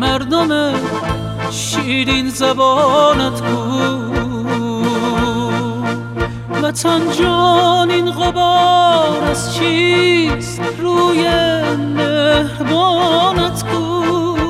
مردم شیرین زبانت کو. وطن جان این غبار از چیست روی مهربانت کو.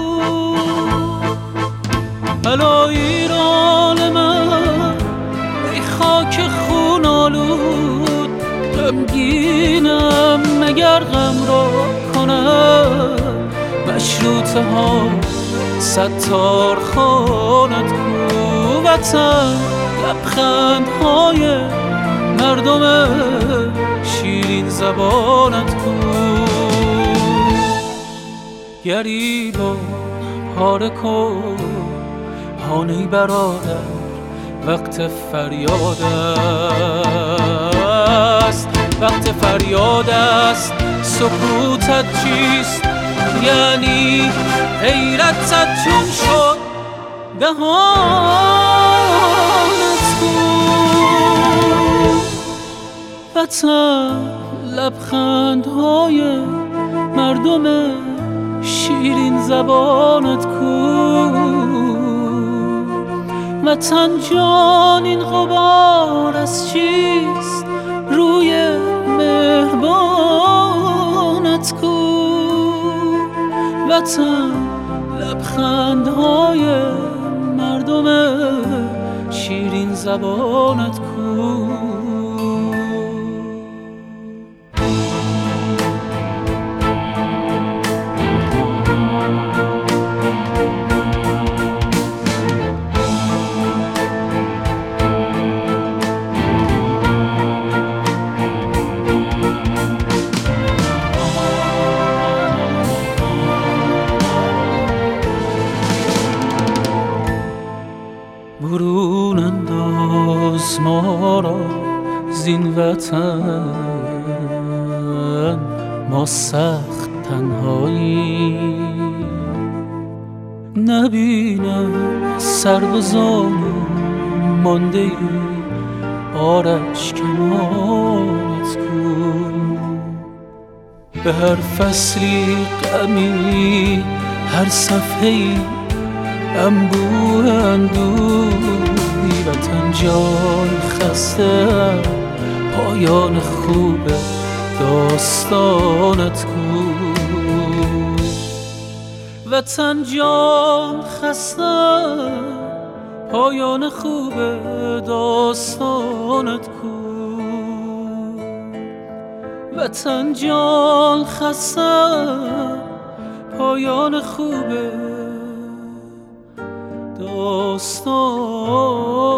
الا ایران من ای خاک خون آلود، غمگینم مگر غم را کنم مشروطه ها ستار خانت کو. وطن لبخندهای مردم شیرین زبانت کو. گریبان پاره کن هانی برادر، وقت فریاد است، وقت فریاد است. سکوتت چیست؟ یعنی غیرتت چون شد دهانت کو. وطن لبخندهای مردم شیرین زبانت کو. وطن جان این غبار از چیست روی مهربانت کو. وطن لبخندهای مردم شیرین زبانت کو. برون انداز ما را زین وطن، ما سخت تنهایی. نبینم سربازان مانده ای آرش کنارت کو. به هر فصلی غمی، هر صفحه‌ای انبوه اندوهی. وطن جان خسته، پایان خوب داستانت کو. وطن جان خسته، پایان خوب داستانت کو. وطن جان خسته، پایان خوب داستان